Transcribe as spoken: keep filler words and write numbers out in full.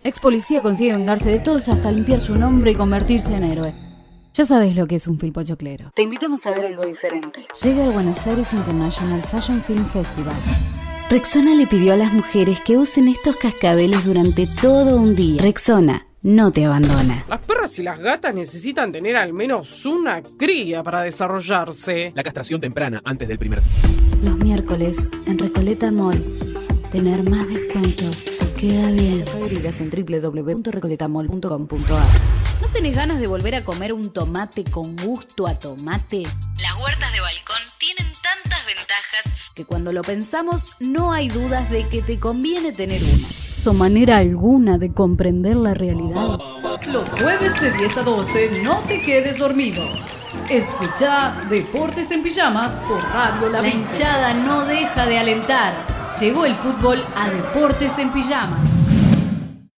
Ex policía consigue vengarse de todos hasta limpiar su nombre y convertirse en héroe. Ya sabes lo que es un filpochoclero. Te invitamos a ver algo diferente. Llega al Buenos Aires International Fashion Film Festival. Rexona le pidió a las mujeres que usen estos cascabeles durante todo un día. Rexona no te abandona. Las perras y las gatas necesitan tener al menos una cría para desarrollarse. La castración temprana antes del primer... Los miércoles en Recoleta Mall. Tener más descuento te queda bien. Favoritas en doble u doble u doble u punto recoleta mall punto com punto a r. ¿No tenés ganas de volver a comer un tomate con gusto a tomate? Las huertas de balcón tienen tantas ventajas que cuando lo pensamos no hay dudas de que te conviene tener una. ¿O manera alguna de comprender la realidad? Los jueves de diez a doce no te quedes dormido. Escucha Deportes en Pijamas por Radio La La Brisa. hinchada no deja de alentar. Llegó el fútbol a Deportes en Pijamas.